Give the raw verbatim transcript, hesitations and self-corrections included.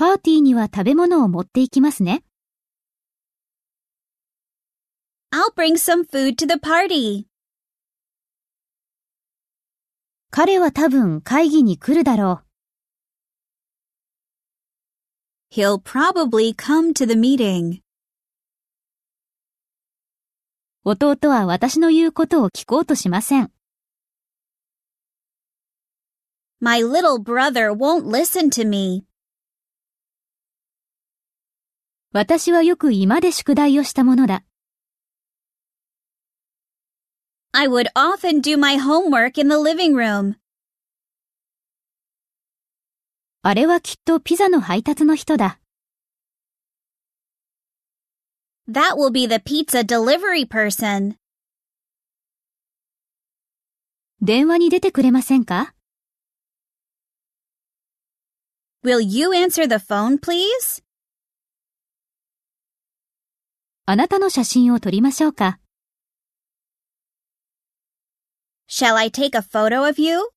パーティーには食べ物を持っていきますね。 I'll bring some food to the party. 彼は多分会議に来るだろう。 He'll probably come to the meeting. 弟は私の言うことを聞こうとしません。 My little brother won't listen to me. 私はよく居間で宿題をしたものだ。 I would often do my homework in the living room. あれはきっとピザの配達の人だ。 That will be the pizza delivery person. 電話に出てくれませんか？ Will you answer the phone, please? あなたの写真を撮りましょうか？ Shall I take a photo of you?